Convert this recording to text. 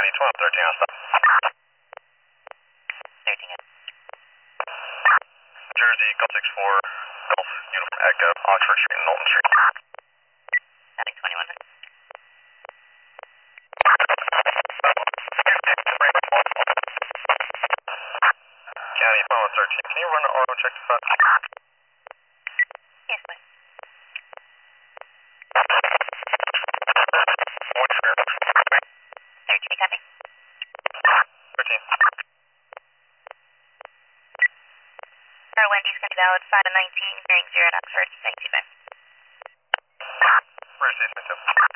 County 1213 on stop. 13 good. Jersey, Gulf 64, Gulf, Uniform Echo, Oxford Street and Knowlton Street. Static 2100. County 1213, can you run an auto check to that? Yes, please. What's your 13 copy. 13? Wendy's going to be valid 5 and 19, bearing 0 at Oxford, 925. Where's the